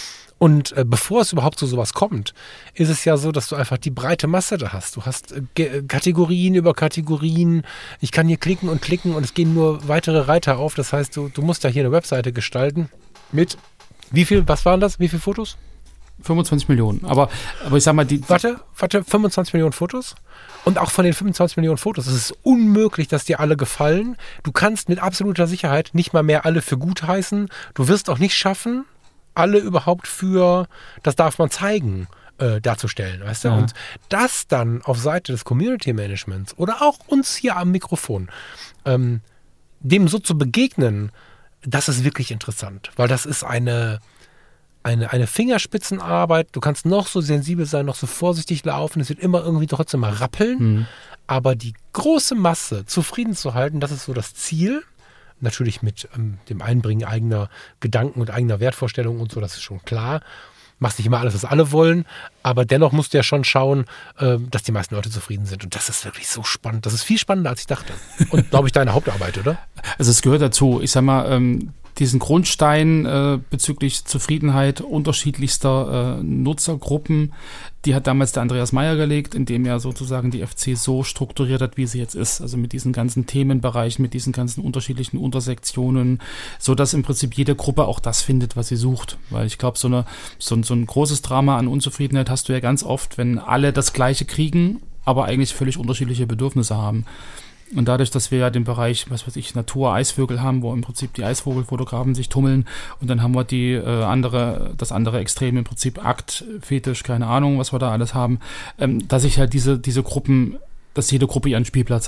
Speaker 2: Und äh, bevor es überhaupt zu sowas kommt, ist es ja so, dass du einfach die breite Masse da hast. Du hast äh, G- Kategorien über Kategorien. Ich kann hier klicken und klicken und es gehen nur weitere Reiter auf. Das heißt, du, du musst da hier eine Webseite gestalten mit, wie viel, was waren das? Wie viele Fotos?
Speaker 3: fünfundzwanzig Millionen. Aber, aber ich sag mal, die...
Speaker 2: Warte, warte, fünfundzwanzig Millionen Fotos? Und auch von den fünfundzwanzig Millionen Fotos, es ist unmöglich, dass dir alle gefallen. Du kannst mit absoluter Sicherheit nicht mal mehr alle für gut heißen. Du wirst auch nicht schaffen, alle überhaupt für, das darf man zeigen, äh, darzustellen, weißt du? Ja. Und das dann auf Seite des Community Managements oder auch uns hier am Mikrofon, ähm, dem so zu begegnen, das ist wirklich interessant, weil das ist eine, eine, eine Fingerspitzenarbeit. Du kannst noch so sensibel sein, noch so vorsichtig laufen, es wird immer irgendwie trotzdem mal rappeln, mhm. aber die große Masse zufrieden zu halten, das ist so das Ziel. Natürlich mit ähm, dem Einbringen eigener Gedanken und eigener Wertvorstellungen und so, das ist schon klar. Machst nicht immer alles, was alle wollen, aber dennoch musst du ja schon schauen, äh, dass die meisten Leute zufrieden sind. Und das ist wirklich so spannend. Das ist viel spannender, als ich dachte. Und, glaube ich, deine Hauptarbeit, oder?
Speaker 3: Also es gehört dazu. Ich sag mal, ähm, diesen Grundstein äh, bezüglich Zufriedenheit unterschiedlichster äh, Nutzergruppen, die hat damals der Andreas Meyer gelegt, indem er sozusagen die F C so strukturiert hat, wie sie jetzt ist. Also mit diesen ganzen Themenbereichen, mit diesen ganzen unterschiedlichen Untersektionen, so dass im Prinzip jede Gruppe auch das findet, was sie sucht. Weil ich glaube, so, eine, so, so ein großes Drama an Unzufriedenheit hast du ja ganz oft, wenn alle das Gleiche kriegen, aber eigentlich völlig unterschiedliche Bedürfnisse haben. Und dadurch, dass wir ja den Bereich, was weiß ich, Natur, Eisvögel haben, wo im Prinzip die Eisvogelfotografen sich tummeln, und dann haben wir die äh, andere, das andere Extrem im Prinzip Akt, Fetisch, keine Ahnung, was wir da alles haben, ähm, dass sich halt diese, diese Gruppen, dass jede Gruppe ihren Spielplatz hat.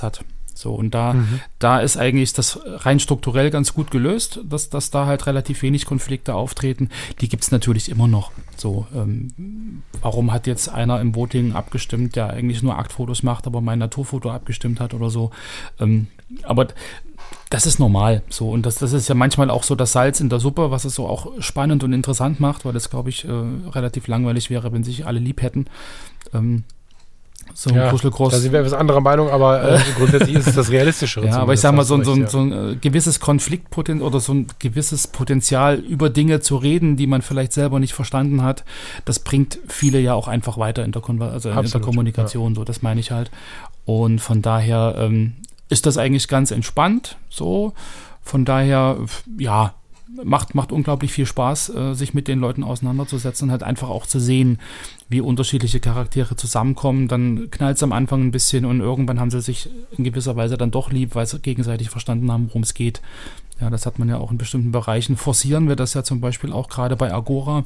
Speaker 3: So, und da,
Speaker 2: Mhm.
Speaker 3: da ist eigentlich das rein strukturell ganz gut gelöst, dass, dass da halt relativ wenig Konflikte auftreten. Die gibt es natürlich immer noch. So, ähm, warum hat jetzt einer im Voting abgestimmt, der eigentlich nur Aktfotos macht, aber mein Naturfoto abgestimmt hat oder so. Ähm, aber das ist normal so. Und das, das ist ja manchmal auch so das Salz in der Suppe, was es so auch spannend und interessant macht, weil das, glaube ich, äh, relativ langweilig wäre, wenn sich alle lieb hätten. Ähm, So ein
Speaker 2: Ja,
Speaker 3: Kuschelkross.
Speaker 2: da sind wir etwas anderer Meinung, aber äh, grundsätzlich ist es das Realistischere.
Speaker 3: Ja, aber ich sag mal, so, ein- so, ein-
Speaker 2: ja.
Speaker 3: so ein äh, gewisses Konfliktpotenzial oder so ein gewisses Potenzial über Dinge zu reden, die man vielleicht selber nicht verstanden hat, das bringt viele ja auch einfach weiter in der, Konver also in der
Speaker 2: Absolut,
Speaker 3: Kommunikation, so, das meine ich halt. Und von daher ähm, ist das eigentlich ganz entspannt, so. Von daher, f- ja, macht, macht unglaublich viel Spaß, äh, sich mit den Leuten auseinanderzusetzen und halt einfach auch zu sehen, wie unterschiedliche Charaktere zusammenkommen. Dann knallt es am Anfang ein bisschen und irgendwann haben sie sich in gewisser Weise dann doch lieb, weil sie gegenseitig verstanden haben, worum es geht. Ja, das hat man ja auch in bestimmten Bereichen. Forcieren wir das ja zum Beispiel auch gerade bei Agora.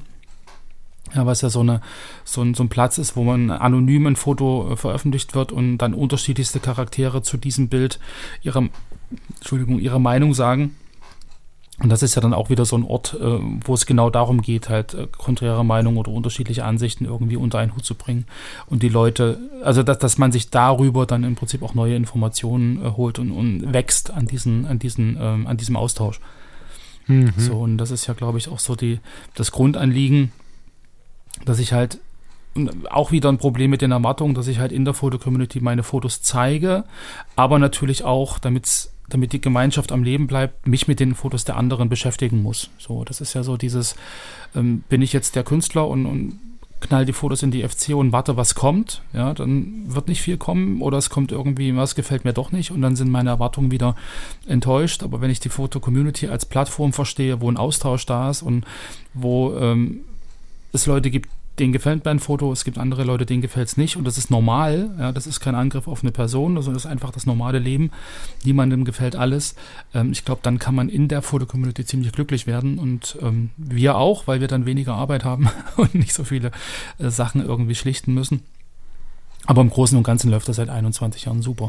Speaker 3: Ja, was ja so, eine, so, ein, so ein Platz ist, wo man anonym ein Foto äh, veröffentlicht wird und dann unterschiedlichste Charaktere zu diesem Bild ihre, Entschuldigung, ihre Meinung sagen. Und das ist ja dann auch wieder so ein Ort, äh, wo es genau darum geht, halt äh, konträre Meinungen oder unterschiedliche Ansichten irgendwie unter einen Hut zu bringen. Und die Leute, also dass, dass man sich darüber dann im Prinzip auch neue Informationen äh, holt und, und wächst an, diesen, an, diesen, ähm, an diesem Austausch.
Speaker 2: Mhm.
Speaker 3: So, und das ist ja, glaube ich, auch so die, das Grundanliegen, dass ich halt und auch wieder ein Problem mit den Erwartungen, dass ich halt in der Foto-Community meine Fotos zeige, aber natürlich auch, damit's, damit die Gemeinschaft am Leben bleibt, mich mit den Fotos der anderen beschäftigen muss. So, das ist ja so dieses, ähm, bin ich jetzt der Künstler und, und knall die Fotos in die F C und warte, was kommt, ja, dann wird nicht viel kommen oder es kommt irgendwie, was gefällt mir doch nicht und dann sind meine Erwartungen wieder enttäuscht. Aber wenn ich die Foto-Community als Plattform verstehe, wo ein Austausch da ist und wo ähm, es Leute gibt, denen gefällt mein Foto, es gibt andere Leute, denen gefällt es nicht und das ist normal, ja, das ist kein Angriff auf eine Person, also das ist einfach das normale Leben, niemandem gefällt alles. Ähm, ich glaube, dann kann man in der Foto-Community ziemlich glücklich werden und ähm, wir auch, weil wir dann weniger Arbeit haben und nicht so viele äh, Sachen irgendwie schlichten müssen. Aber im Großen und Ganzen läuft das seit einundzwanzig Jahren super.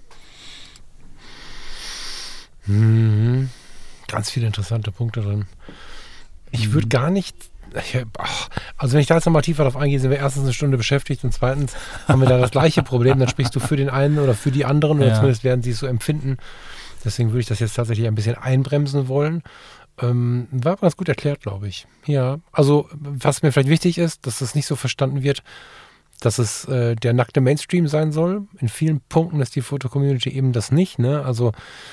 Speaker 2: Mhm. Ganz viele interessante Punkte drin. Ich
Speaker 3: Mhm.
Speaker 2: würde gar nicht Ich, ach, also wenn ich da jetzt nochmal tiefer drauf eingehe, sind wir erstens eine Stunde beschäftigt und zweitens haben wir da das gleiche Problem, dann sprichst du für den einen oder für die anderen oder
Speaker 3: Ja.
Speaker 2: zumindest werden sie es so empfinden. Deswegen würde ich das jetzt tatsächlich ein bisschen einbremsen wollen. Ähm, war aber ganz gut erklärt, glaube ich. Ja, also was mir vielleicht wichtig ist, dass es nicht so verstanden wird, dass es äh, der nackte Mainstream sein soll. In vielen Punkten ist die Foto-Community eben das nicht. Ne? Also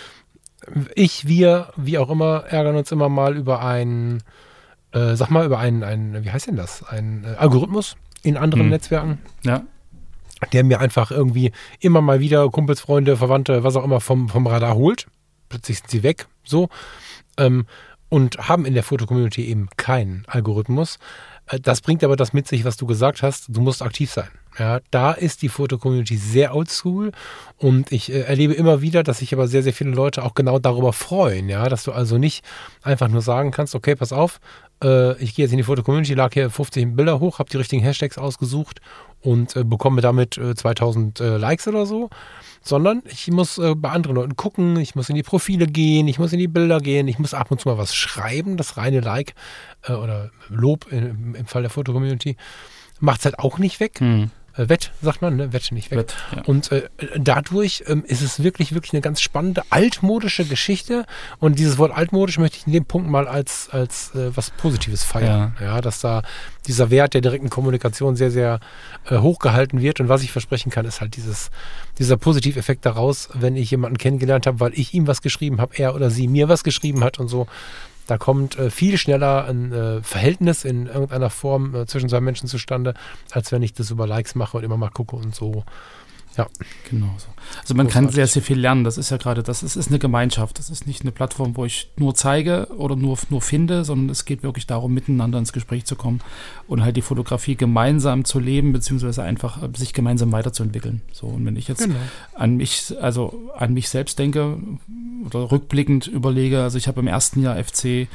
Speaker 2: ich, wir, wie auch immer, ärgern uns immer mal über einen Äh, sag mal, über einen, einen, wie heißt denn das? Ein äh, Algorithmus in anderen
Speaker 3: Mhm.
Speaker 2: Netzwerken,
Speaker 3: Ja,
Speaker 2: der mir einfach irgendwie immer mal wieder Kumpels, Freunde, Verwandte, was auch immer vom, vom Radar holt. Plötzlich sind sie weg, so. Ähm, und haben in der Foto-Community eben keinen Algorithmus. Äh, das bringt aber das mit sich, was du gesagt hast. Du musst aktiv sein. Ja, da ist die Foto-Community sehr oldschool und ich äh, erlebe immer wieder, dass sich aber sehr, sehr viele Leute auch genau darüber freuen, ja, dass du also nicht einfach nur sagen kannst, okay, pass auf, äh, ich gehe jetzt in die Foto-Community, lag hier fünfzig Bilder hoch, habe die richtigen Hashtags ausgesucht und äh, bekomme damit äh, zweitausend äh, Likes oder so, sondern ich muss äh, bei anderen Leuten gucken, ich muss in die Profile gehen, ich muss in die Bilder gehen, ich muss ab und zu mal was schreiben, das reine Like äh, oder Lob in, im Fall der Foto-Community macht es halt auch nicht weg.
Speaker 3: mhm.
Speaker 2: Äh, Wett, sagt man, ne? Wett nicht weg.
Speaker 3: Wett, ja.
Speaker 2: Und äh, dadurch ähm, ist es wirklich, wirklich eine ganz spannende, altmodische Geschichte. Und dieses Wort altmodisch möchte ich in dem Punkt mal als, als äh, was Positives feiern. Ja. Ja, dass da dieser Wert der direkten Kommunikation sehr, sehr äh, hochgehalten wird. Und was ich versprechen kann, ist halt dieses, dieser Positiveffekt daraus, wenn ich jemanden kennengelernt habe, weil ich ihm was geschrieben habe, er oder sie mir was geschrieben hat und so. Da kommt äh, viel schneller ein äh, Verhältnis in irgendeiner Form äh, zwischen zwei Menschen zustande, als wenn ich das über Likes mache und immer mal gucke und so. Ja.
Speaker 3: Genau so. Also man kann
Speaker 2: Großartig.
Speaker 3: sehr, sehr viel lernen. Das ist ja gerade das. Es ist eine Gemeinschaft. Das ist nicht eine Plattform, wo ich nur zeige oder nur, nur finde, sondern es geht wirklich darum, miteinander ins Gespräch zu kommen und halt die Fotografie gemeinsam zu leben, beziehungsweise einfach äh, sich gemeinsam weiterzuentwickeln. So, und wenn ich jetzt
Speaker 2: Genau.
Speaker 3: an mich, also an mich selbst denke oder rückblickend überlege, also ich habe im ersten Jahr F C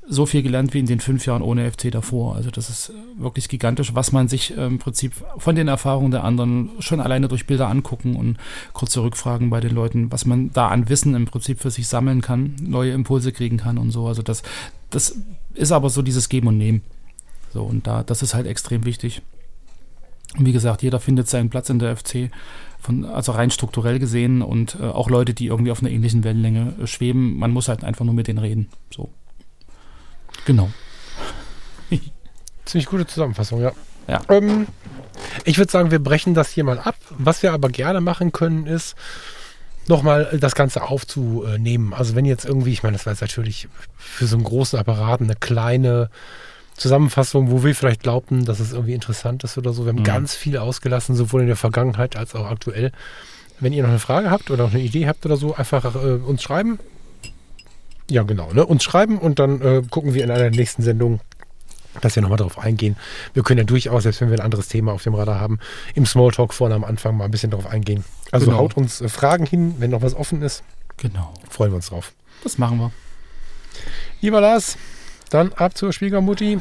Speaker 3: so viel gelernt wie in den fünf Jahren ohne F C davor. Also das ist wirklich gigantisch, was man sich äh, im Prinzip von den Erfahrungen der anderen schon alleine durch Bilder angucken und kurze Rückfragen bei den Leuten, was man da an Wissen im Prinzip für sich sammeln kann, neue Impulse kriegen kann und so. Also das, das ist aber so dieses Geben und Nehmen. So, und da, das ist halt extrem wichtig. Und wie gesagt, jeder findet seinen Platz in der F C, von, also rein strukturell gesehen, und äh, auch Leute, die irgendwie auf einer ähnlichen Wellenlänge äh, schweben. Man muss halt einfach nur mit denen reden. So. Genau.
Speaker 2: Ziemlich gute Zusammenfassung, ja.
Speaker 3: Ja.
Speaker 2: Ähm, ich würde sagen, wir brechen das hier mal ab. Was wir aber gerne machen können, ist nochmal das Ganze aufzunehmen. Also wenn jetzt irgendwie, ich meine, das war jetzt natürlich für so einen großen Apparat eine kleine Zusammenfassung, wo wir vielleicht glaubten, dass es irgendwie interessant ist oder so. Wir haben mhm. ganz viel ausgelassen, sowohl in der Vergangenheit als auch aktuell. Wenn ihr noch eine Frage habt oder noch eine Idee habt oder so, einfach äh, uns schreiben. Ja, genau, ne? Uns schreiben und dann äh, gucken wir in einer der nächsten Sendungen, dass wir nochmal darauf eingehen. Wir können ja durchaus, selbst wenn wir ein anderes Thema auf dem Radar haben, im Smalltalk vorne am Anfang mal ein bisschen darauf eingehen. Also genau. Haut uns äh, Fragen hin, wenn noch was offen ist.
Speaker 3: Genau.
Speaker 2: Freuen wir uns drauf.
Speaker 3: Das machen wir.
Speaker 2: Lieber Lars, dann ab zur Schwiegermutti.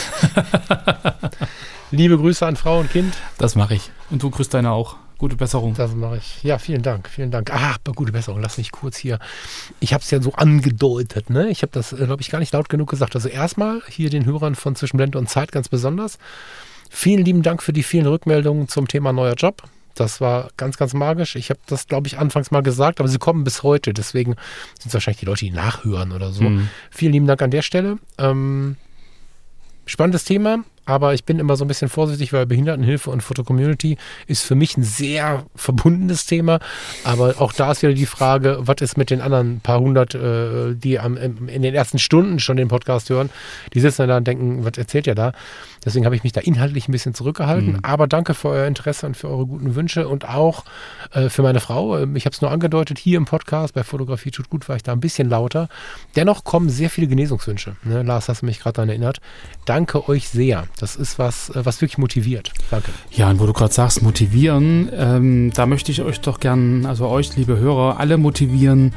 Speaker 2: Liebe Grüße an Frau und Kind.
Speaker 3: Das mache ich. Und du grüßt deine auch. Gute Besserung.
Speaker 2: Das mache ich. Ja, vielen Dank, vielen Dank. Ah, gute Besserung. Lass mich kurz hier. Ich habe es ja so angedeutet, ne? Ich habe das, glaube ich, gar nicht laut genug gesagt. Also erstmal hier den Hörern von Zwischen Blende und Zeit ganz besonders. Vielen lieben Dank für die vielen Rückmeldungen zum Thema neuer Job. Das war ganz, ganz magisch. Ich habe das, glaube ich, anfangs mal gesagt, aber sie kommen bis heute. Deswegen sind es wahrscheinlich die Leute, die nachhören oder so. Mhm. Vielen lieben Dank an der Stelle. Ähm, spannendes Thema. Aber ich bin immer so ein bisschen vorsichtig, weil Behindertenhilfe und Foto-Community ist für mich ein sehr verbundenes Thema. Aber auch da ist wieder die Frage, was ist mit den anderen paar hundert, äh, die am, in den ersten Stunden schon den Podcast hören? Die sitzen dann da und denken, was erzählt ihr da? Deswegen habe ich mich da inhaltlich ein bisschen zurückgehalten. Mhm. Aber danke für euer Interesse und für eure guten Wünsche und auch äh, für meine Frau. Ich habe es nur angedeutet, hier im Podcast, bei Fotografie tut gut, war ich da ein bisschen lauter. Dennoch kommen sehr viele Genesungswünsche. Ne? Lars, hast du mich gerade daran erinnert. Danke euch sehr. Das ist was, was wirklich motiviert. Danke.
Speaker 3: Ja, und wo du gerade sagst, motivieren, ähm, da möchte ich euch doch gern, also euch, liebe Hörer, alle motivieren,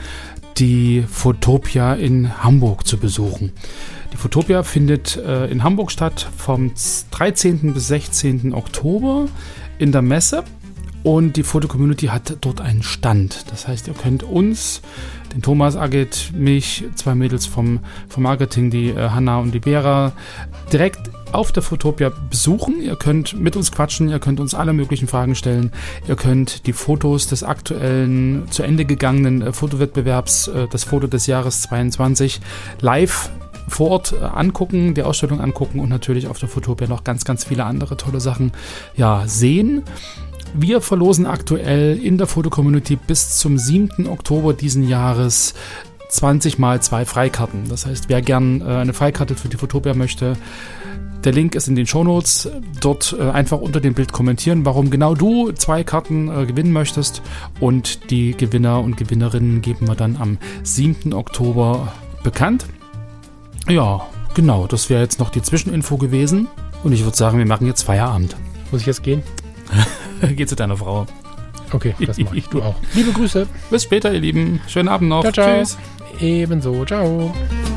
Speaker 3: die Fotopia in Hamburg zu besuchen. Die Fotopia findet äh, in Hamburg statt vom dreizehnten bis sechzehnten Oktober in der Messe. Und die Foto-Community hat dort einen Stand. Das heißt, ihr könnt uns, den Thomas, Agit, mich, zwei Mädels vom, vom Marketing, die äh, Hanna und die Vera, direkt auf der Fotopia besuchen. Ihr könnt mit uns quatschen, ihr könnt uns alle möglichen Fragen stellen. Ihr könnt die Fotos des aktuellen, zu Ende gegangenen äh, Fotowettbewerbs, äh, das Foto des Jahres zweiundzwanzig, live vor Ort äh, angucken, die Ausstellung angucken und natürlich auf der Fotopia noch ganz, ganz viele andere tolle Sachen ja, sehen. Wir verlosen aktuell in der Foto-Community bis zum siebten Oktober diesen Jahres zwanzig mal zwei Freikarten. Das heißt, wer gern äh, eine Freikarte für die Fotopia möchte, der Link ist in den Shownotes. Dort äh, einfach unter dem Bild kommentieren, warum genau du zwei Karten äh, gewinnen möchtest. Und die Gewinner und Gewinnerinnen geben wir dann am siebten Oktober bekannt. Ja, genau, das wäre jetzt noch die Zwischeninfo gewesen. Und ich würde sagen, wir machen jetzt Feierabend.
Speaker 2: Muss ich jetzt gehen?
Speaker 3: Geh zu deiner Frau.
Speaker 2: Okay, das mache ich. Du auch. Liebe Grüße.
Speaker 3: Bis später, ihr Lieben. Schönen Abend noch.
Speaker 2: Ciao, ciao.
Speaker 3: Tschüss.
Speaker 2: Ebenso. Ciao.